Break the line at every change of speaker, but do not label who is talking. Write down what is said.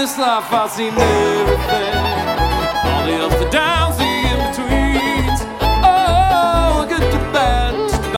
this life I've seen everything, all the ups and downs.